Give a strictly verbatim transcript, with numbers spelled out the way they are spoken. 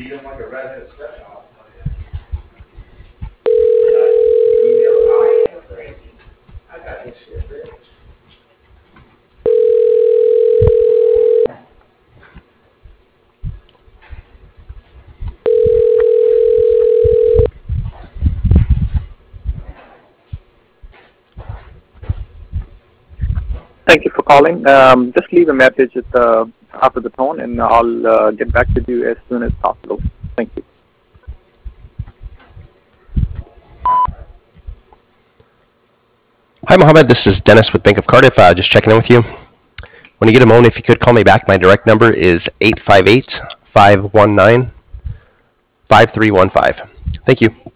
him like a redheaded stepchild. And I emailed, I am crazy. I got this shit fixed. Thank you for calling. Um, just leave a message at the, after the tone, and I'll uh, get back to you as soon as possible. Thank you. Hi, Mohammed. This is Dennis with Bank of Cardiff. Uh, just checking in with you. When you get a moment, if you could call me back, my direct number is eight five eight, five one nine, five three one five. Thank you.